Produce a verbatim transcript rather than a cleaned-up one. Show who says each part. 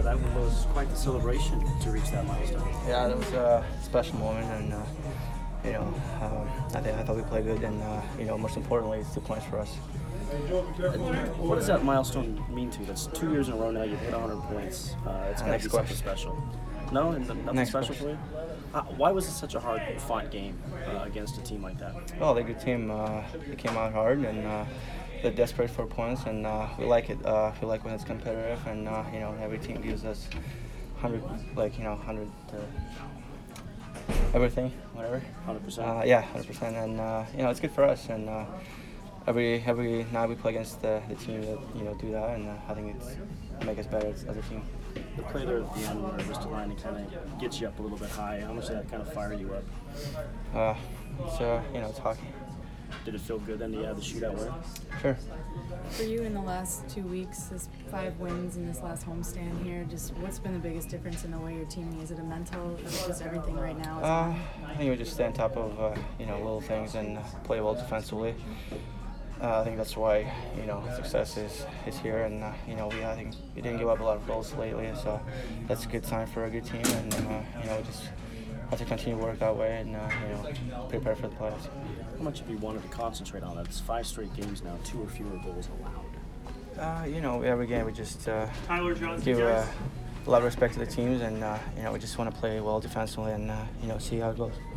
Speaker 1: that was quite the celebration to reach that milestone.
Speaker 2: Yeah, that was a special moment, and uh, you know, um, I think I thought we played good, and uh, you know, most importantly, it's two points for us.
Speaker 1: What does that milestone mean to you? That's two years in a row now. You've hit one hundred points. Uh, it's got to
Speaker 2: Next
Speaker 1: be something
Speaker 2: question.
Speaker 1: special. No, and nothing
Speaker 2: Next
Speaker 1: special
Speaker 2: question.
Speaker 1: for you. Uh, why was it such a hard-fought game uh, against a team like that?
Speaker 2: Well, they're a good team. Uh, they came out hard, and uh, they're desperate for points, and uh, we like it. Uh, we like when it's competitive, and uh, you know, every team gives us hundred, like you know, hundred. Uh, everything, whatever.
Speaker 1: one hundred percent?
Speaker 2: Uh, yeah, one hundred percent, and uh, you know, it's good for us, and uh, every every night we play against the, the team that you know do that, and uh, I think it's make us better as, as a team.
Speaker 1: The play there at the end where Ristolainen kind of gets you up a little bit high, how much did that kind of fire you up?
Speaker 2: Uh, it's uh, you know, it's hockey.
Speaker 1: Did it feel good then to have the shootout win?
Speaker 2: Sure.
Speaker 3: For you in the last two weeks, this five wins in this last homestand here, just what's been the biggest difference in the way you're teaming? Is it a mental, or just everything right now? Is
Speaker 2: Uh, I think we just stay on top of uh, you know little things and uh, play well defensively. Uh, I think that's why you know success is, is here, and uh, you know we I think we didn't give up a lot of goals lately, so that's a good sign for a good team, and uh, you know we just have to continue to work that way and uh, you know prepare for the playoffs.
Speaker 1: How much have you wanted to concentrate on that? It's five straight games now, two or fewer goals allowed.
Speaker 2: Uh, you know every game we just uh,
Speaker 4: Tyler Johnson,
Speaker 2: give uh,
Speaker 4: guys.
Speaker 2: a lot of respect to the teams, and uh, you know we just want to play well defensively and uh, you know see how it goes.